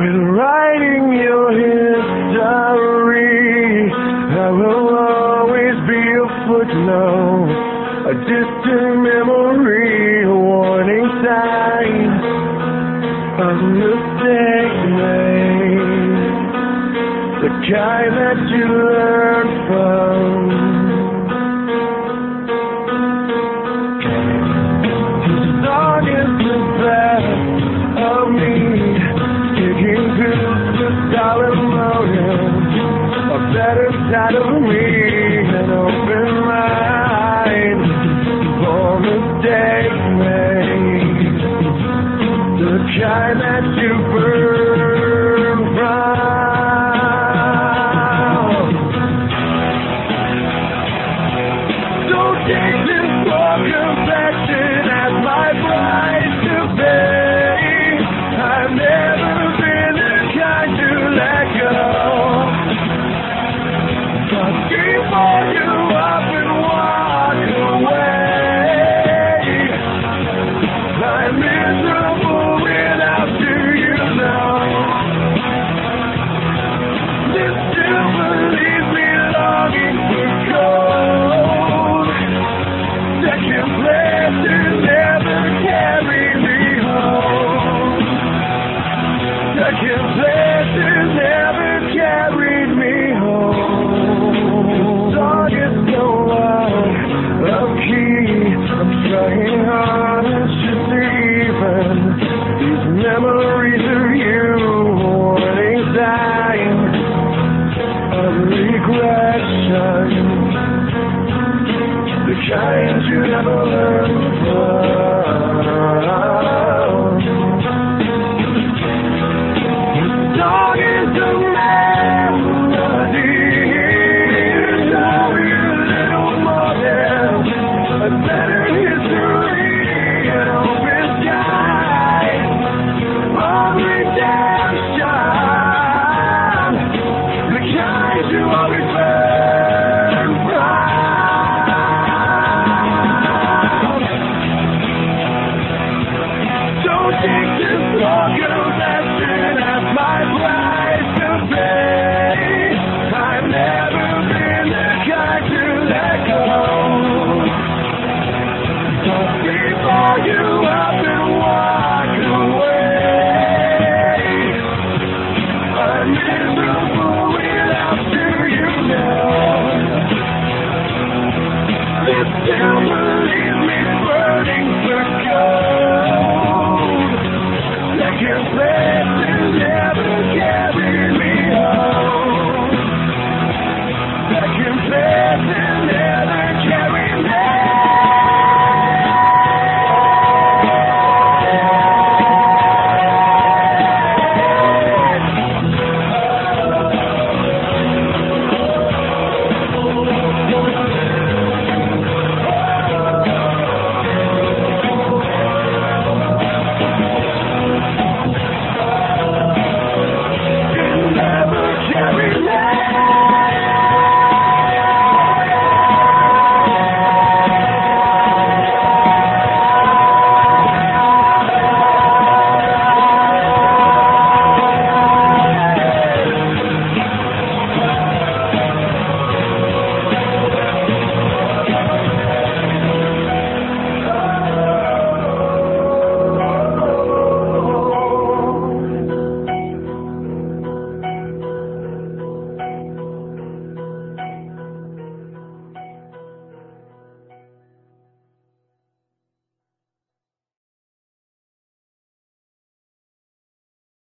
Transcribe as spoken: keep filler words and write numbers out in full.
When writing your history, I will always be a footnote, a distant memory, a warning sign of mistake made, the kind that you learn from. This song is the best of me, sticking to the solid motive, a better side of me, an open mind for mistakes made, the kind that you burn from. Don't take this for confession as my price to pay. I've never been the kind to let go, but before you up and walk away, I'm miserable without you, you know. This still leaves me longing for gold. Second places never carry me home. Second places never carried me home. The song is so loud, low key. I'm trying hard to see even. These memories of you, warning signs of regression, the kind you never learn from. The song is a melody, show you a little more than a better history, an open sky of redemption, the kind you always learn from. Don't take this for confession as my price to pay. I've never been the kind to let go, but before you up and walk away, I'm miserable without you, you know. This still leaves me